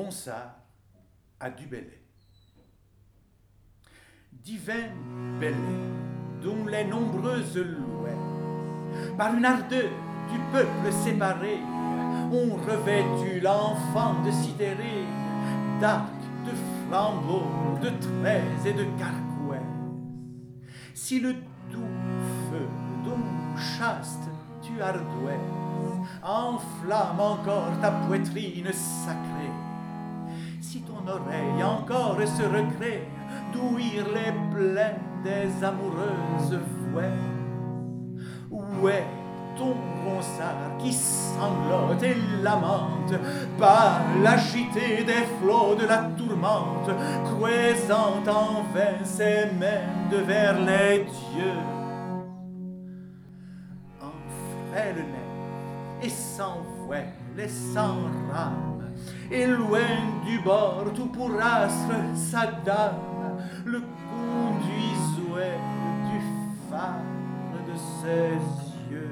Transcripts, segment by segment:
Ronsard à du Bellay. Divin Bellay, dont les nombreuses louettes, par une ardeur du peuple séparé, ont revêtu l'enfant de Cythérée d'arcs, de flambeaux, de traits et de carquoises. Si le doux feu dont chaste tu ardouaises enflamme encore ta poitrine sacrée, si ton oreille encore se recrée d'ouïr les plaintes des amoureuses vouées, où est ton Ronsard qui sanglote et lamente par l'agité des flots de la tourmente, croisant en vain ses mains de vers les dieux. En frêle neige et sans voile et sans rame, et loin du bord tout pour astre sa dame, le conduisait du phare de ses yeux.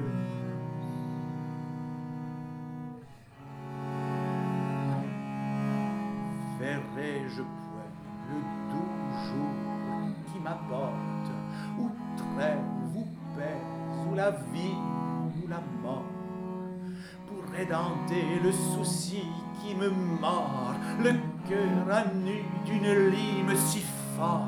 Verrai-je point le doux jour qui m'apporte, où trêve ou paix, ou la vie ou la mort, pour rédempter le souci qui me mord le cœur à nu d'une lime si forte?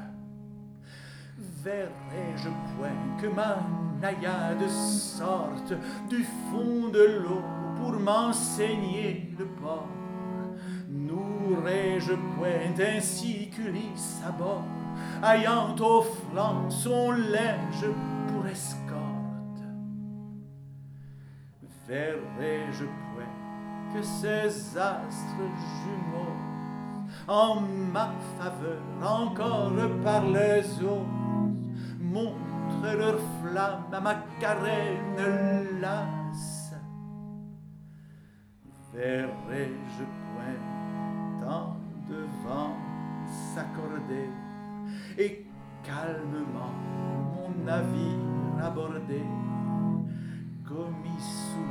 Verrai-je point que ma naïade sorte du fond de l'eau pour m'enseigner le port? N'aurais-je point ainsi qu'Ulysse à bord, ayant au flanc son linge pour escorte? Verrai-je point que ces astres jumeaux en ma faveur encore par les eaux montrent leur flamme à ma carène lasse? Verrai-je point tant de vent s'accorder et calmement mon navire aborder, commis sous